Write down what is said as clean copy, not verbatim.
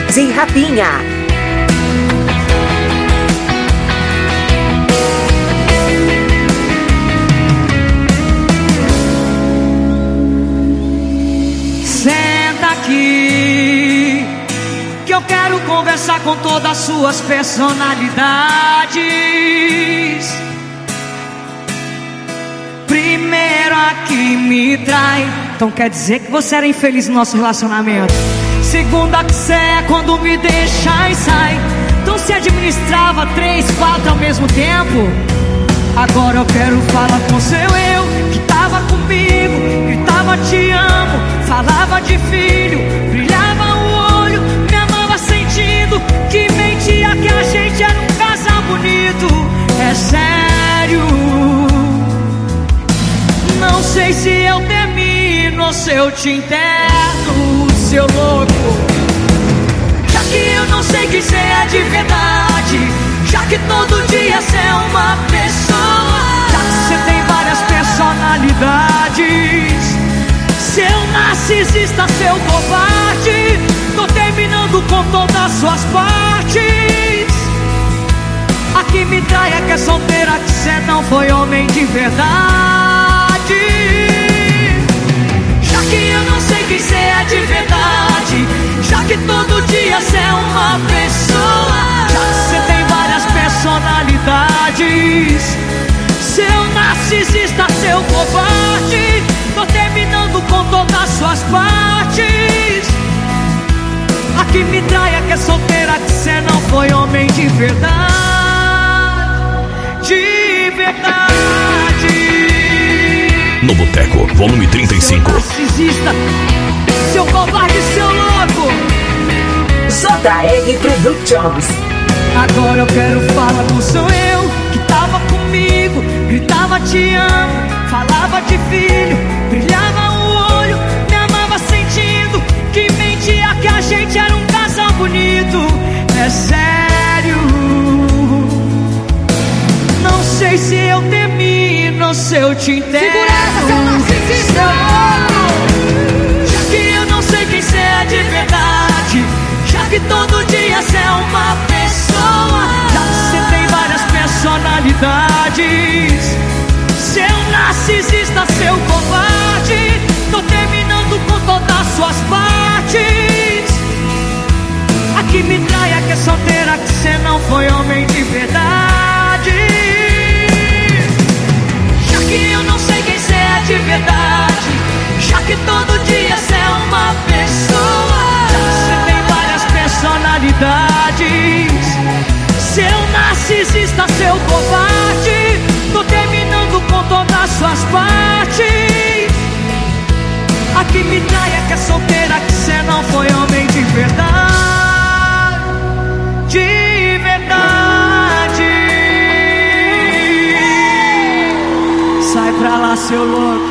DJ Rapinha. Senta aqui, que eu quero conversar com todas as suas personalidades. Primeiro a que me trai, então quer dizer que você era infeliz no nosso relacionamento. Segunda que cê é quando me deixa e sai, então se administrava 3, 4 ao mesmo tempo. Agora eu quero falar com seu eu, que tava comigo, gritava te amo, falava de filho, brilhava o olho, me amava sentindo que mentia que a gente era um casal bonito. É sério, não sei se eu termino ou se eu te interno, seu louco. Já que eu não sei quem cê é de verdade, já que todo dia cê é uma pessoa, já que cê tem várias personalidades, seu narcisista, seu covarde, tô terminando com todas as suas partes. A que me trai é que é solteira, que cê não foi homem de verdade. Já que eu não sei quem cê é de verdade, já que todo dia cê é uma pessoa, já que cê tem várias personalidades, seu narcisista, seu covarde, tô terminando com todas as suas partes. A que me trai é que é solteira, que cê não foi homem de verdade, de verdade. No Boteco, volume 35. Seu narcisista, seu covarde, seu louco. JR Productions. Agora eu quero falar com seu eu, que tava comigo, gritava te amo, falava de filho, brilhava o olho, me amava sentindo que mentia que a gente era um casal bonito. É sério, não sei se eu termino ou se eu te interno. Segura essa, seu narcisista! Já que eu não sei quem cê é de verdade, já que todo dia cê é uma pessoa, já que cê tem várias personalidades, seu narcisista, seu covarde, tô terminando com todas as suas partes. A que me trai é que é solteira, que cê não foi homem de verdade. Já que eu não sei quem cê é de verdade, já que todo dia cê é uma pessoa, já que cê tem várias personalidades, seu narcisista, seu covarde, tô terminando com todas as suas partes. A que me trai é que é solteira, que cê não foi homem de verdade, de verdade. Sai pra lá, seu louco.